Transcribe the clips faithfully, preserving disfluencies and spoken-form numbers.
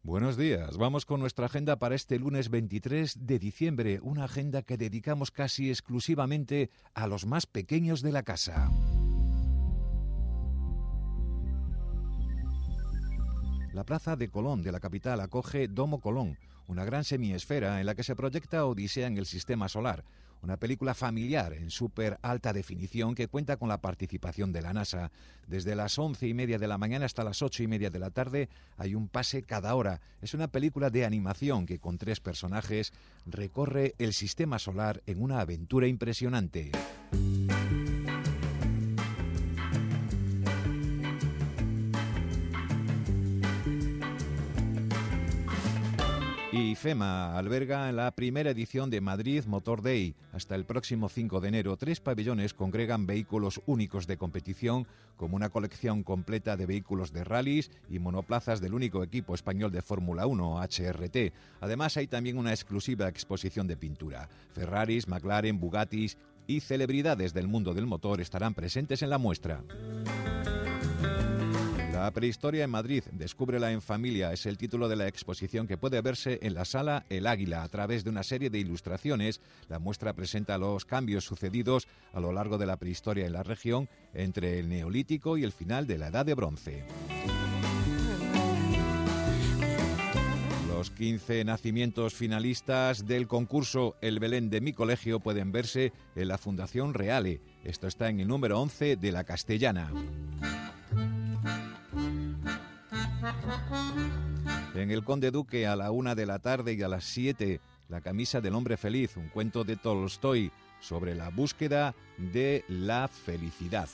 Buenos días, vamos con nuestra agenda para este lunes veintitrés de diciembre, una agenda que dedicamos casi exclusivamente a los más pequeños de la casa. La plaza de Colón de la capital acoge Domo Colón, una gran semiesfera en la que se proyecta Odisea en el sistema solar, una película familiar en súper alta definición que cuenta con la participación de la NASA. Desde las once y media de la mañana hasta las ocho y media de la tarde hay un pase cada hora. Es una película de animación que con tres personajes recorre el sistema solar en una aventura impresionante. Y IFEMA alberga la primera edición de Madrid Motor Day. Hasta el próximo cinco de enero, tres pabellones congregan vehículos únicos de competición, como una colección completa de vehículos de rallies y monoplazas del único equipo español de Fórmula uno, H R T. Además, hay también una exclusiva exposición de pintura. Ferraris, McLaren, Bugattis y celebridades del mundo del motor estarán presentes en la muestra. La prehistoria en Madrid, descúbrela en familia, es el título de la exposición que puede verse en la sala El Águila. A través de una serie de ilustraciones, la muestra presenta los cambios sucedidos a lo largo de la prehistoria en la región entre el Neolítico y el final de la Edad de Bronce. Los quince nacimientos finalistas del concurso El Belén de mi colegio pueden verse en la Fundación Reale. Esto está en el número once de La Castellana. En el Conde Duque, a la una de la tarde y a las siete, La camisa del hombre feliz, un cuento de Tolstoy sobre la búsqueda de la felicidad.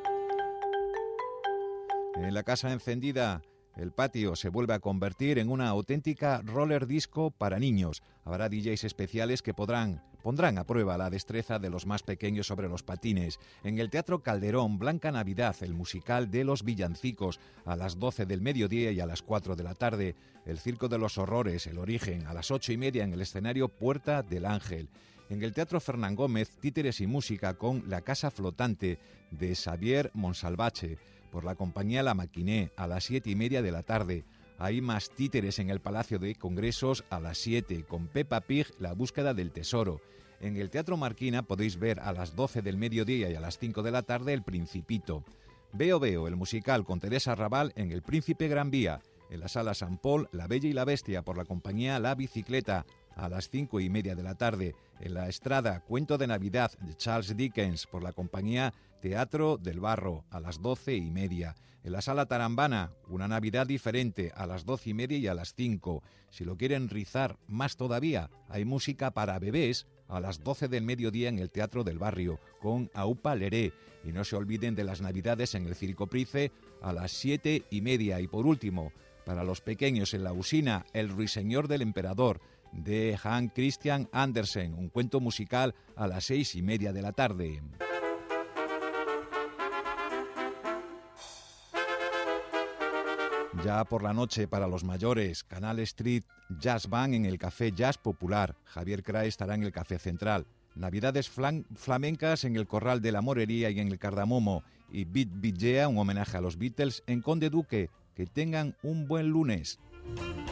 En la Casa Encendida, el patio se vuelve a convertir en una auténtica roller disco para niños. Habrá D Js especiales que podrán, pondrán a prueba la destreza de los más pequeños sobre los patines. En el Teatro Calderón, Blanca Navidad, el musical de los villancicos, a las doce del mediodía y a las cuatro de la tarde. El Circo de los Horrores, El Origen, a las ocho y media en el escenario Puerta del Ángel. En el Teatro Fernán Gómez, títeres y música con La Casa Flotante de Xavier Monsalvache, por la compañía La Maquiné, a las siete y media de la tarde. Hay más títeres en el Palacio de Congresos a las siete, con Peppa Pig, La búsqueda del tesoro. En el Teatro Marquina podéis ver a las doce del mediodía y a las cinco de la tarde El Principito. Veo Veo, el musical con Teresa Raval en El Príncipe Gran Vía. En la Sala San Paul, La Bella y la Bestia, por la compañía La Bicicleta, a las cinco y media de la tarde. En la Estrada, Cuento de Navidad de Charles Dickens, por la compañía Teatro del Barro, a las doce y media. En la Sala Tarambana, Una Navidad diferente, a las doce y media y a las cinco. Si lo quieren rizar más todavía, hay música para bebés a las doce del mediodía en el Teatro del Barrio, con Aupa Leré. Y no se olviden de las Navidades en el Circo Price a las siete y media. Y por último, para los pequeños en la Usina, El Ruiseñor del Emperador, de Hans Christian Andersen, un cuento musical a las seis y media de la tarde. Ya por la noche, para los mayores, Canal Street Jazz Band en el Café Jazz Popular. Javier Crae estará en el Café Central. Navidades flan- flamencas en el Corral de la Morería y en el Cardamomo. Y Beat Villea, un homenaje a los Beatles, en Conde Duque. Que tengan un buen lunes.